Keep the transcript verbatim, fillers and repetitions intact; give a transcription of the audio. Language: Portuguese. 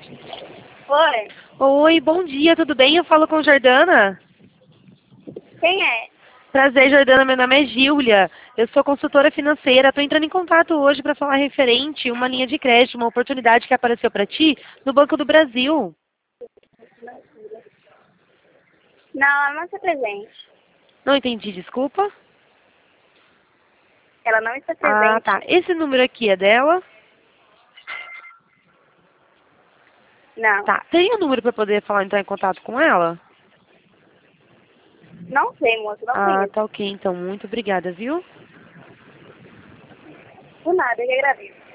Oi, Oi, bom dia, tudo bem? Eu falo com Jordana. quem é? Prazer, Jordana, meu nome é Gíulia. Eu sou consultora financeira. Estou entrando em contato hoje para falar referente a uma linha de crédito, uma oportunidade que apareceu para ti no Banco do Brasil. Não, ela não está presente. Não entendi, desculpa. Ela não está Ah, presente. tá. Esse número aqui é dela? Não, Tá. Tem um número para poder falar, entrar em contato com ela? não sei, moço, não Ah, conheço. tá ok, então. Muito obrigada, viu? Por nada, eu que agradeço.